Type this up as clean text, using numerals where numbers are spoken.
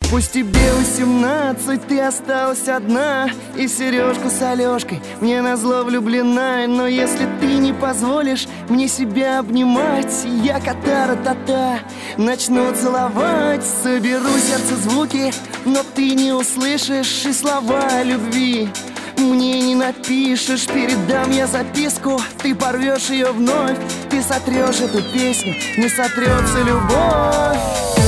Пусть тебе 18, ты осталась одна, и в сережку с Алешкой мне назло влюблена. Но если ты не позволишь мне себя обнимать, я кота-ра-та-та начну целовать. Соберу сердце звуки, но ты не услышишь, и слова любви мне не напишешь. Передам я записку, ты порвешь ее вновь, ты сотрешь эту песню, не сотрется любовь.